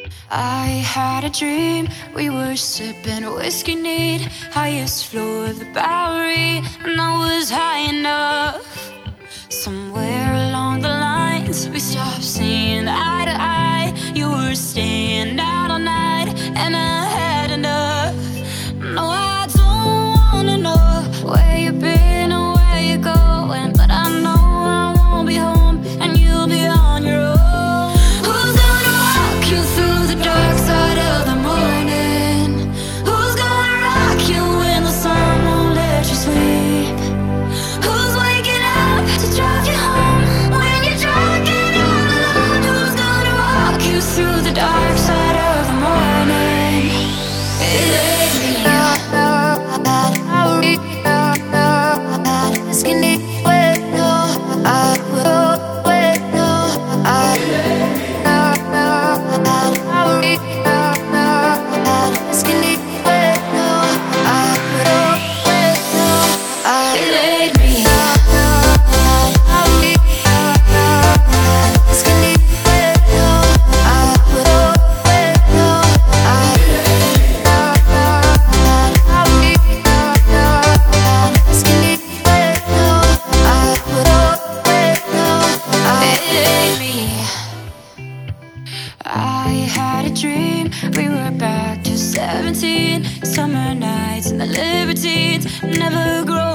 I had a dream, we were sipping whiskey neat, highest floor of the Bowery, and I was high enough. Somewhere along the lines, we stopped seeing eye to eye. You were staying out all night, and I had enough. No, I don't wanna know where you've been or where you're going, but I know I won't be home, and you'll be on your own. Who's gonna walk you through the dark side of the morning? Who's gonna rock you when the sun won't let you sleep? Who's waking up to drive you home when you're drunk and all alone? Who's gonna walk you through the dark side of the morning? It ain't me. I had a dream, we were back to 17, summer nights and the libertines never grow